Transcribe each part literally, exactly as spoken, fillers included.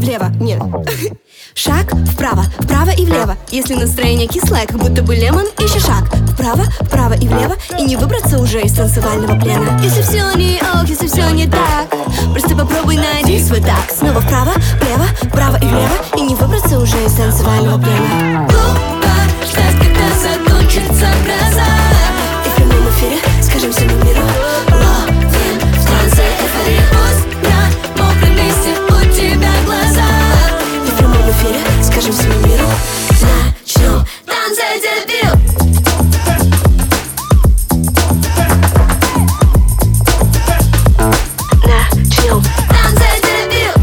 влево, нет. Шаг вправо, вправо и влево. Если настроение кислое, как будто бы лемон, ищи шаг вправо, вправо и влево, и не выбраться уже из танцевального плена. Если все не ок, если все не так, просто попробуй найди свой так. Снова вправо, влево, вправо и влево, и не выбраться уже из танцевального плена. Глупо ждать, когда закончится гроза, и в прямом эфире скажем всему миру: ловим в танце эйфорию. Пусть на мокром месте у тебя глаза, и в прямом эфире скажем всему миру: начнем танцы дебют. Начнем танцы дебют.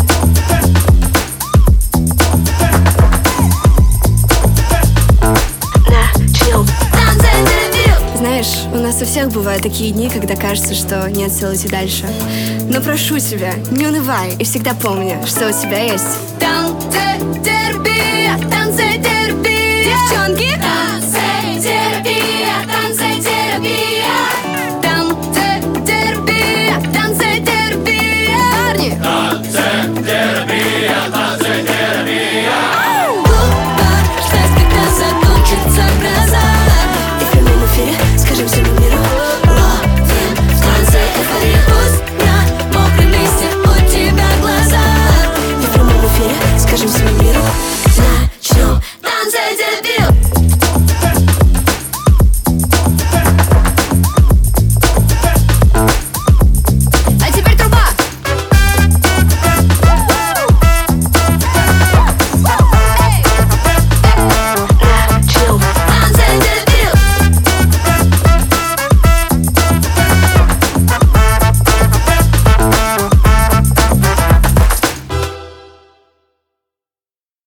Начнем танцы дебют. Знаешь, у нас у всех бывают такие дни, когда кажется, что нет сил идти дальше. Но прошу тебя, не унывай и всегда помни, что у тебя есть танцы терапия, танцы терапия. Девчонки,